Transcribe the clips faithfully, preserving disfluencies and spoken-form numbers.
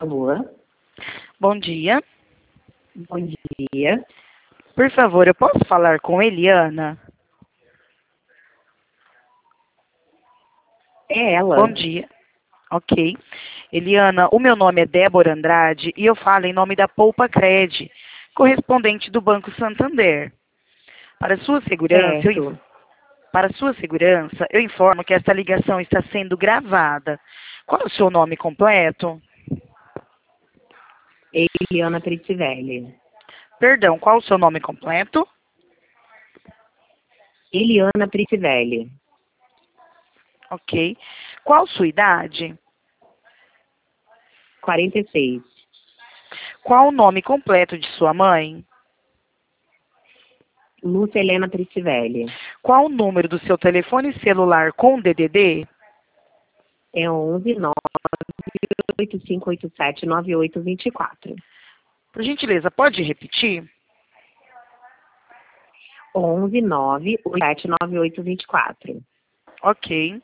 Alô? Bom dia. Bom dia. Por favor, eu posso falar com Eliana? É ela. Bom dia. Ok. Eliana, o meu nome é Débora Andrade e eu falo em nome da Poupa Cred, correspondente do Banco Santander. Para sua segurança, eu, inf- Certo. para sua segurança, eu informo que esta ligação está sendo gravada. Qual é o seu nome completo? Eliana Tritivelli. Perdão, qual é o seu nome completo? Eliana Tritivelli. Ok. Qual sua idade? quarenta e seis. Qual o nome completo de sua mãe? Lúcia Helena Tritivelli. Qual o número do seu telefone celular com D D D? É onze nove oito cinco oito sete nove oito dois quatro. Por gentileza, pode repetir? onze nove oito sete nove oito dois quatro. Ok.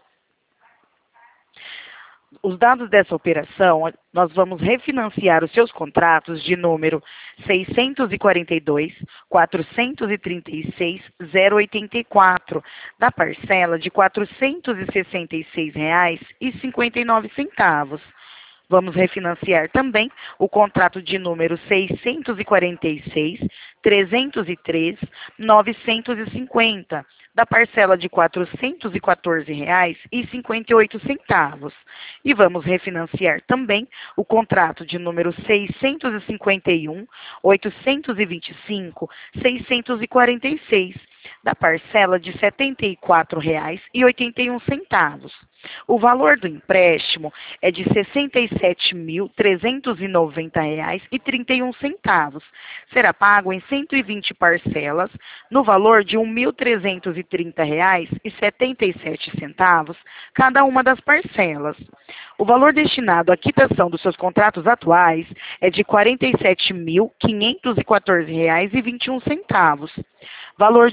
Os dados dessa operação, nós vamos refinanciar os seus contratos de número seiscentos e quarenta e dois, quatrocentos e trinta e seis, zero oitenta e quatro, da parcela de quatrocentos e sessenta e seis reais e cinquenta e nove centavos. Vamos refinanciar também o contrato de número seiscentos e quarenta e seis, trezentos e três, novecentos e cinquenta, da parcela de quatrocentos e quatorze reais e cinquenta e oito centavos. E vamos refinanciar também o contrato de número seiscentos e cinquenta e um, oitocentos e vinte e cinco, seiscentos e quarenta e seis, da parcela de setenta e quatro reais e oitenta e um centavos. O valor do empréstimo é de sessenta e sete mil trezentos e noventa reais e trinta e um centavos. Será pago em cento e vinte parcelas, no valor de um mil trezentos e trinta reais e setenta e sete centavos, cada uma das parcelas. O valor destinado à quitação dos seus contratos atuais é de quarenta e sete mil quinhentos e quatorze reais e vinte e um centavos. Valor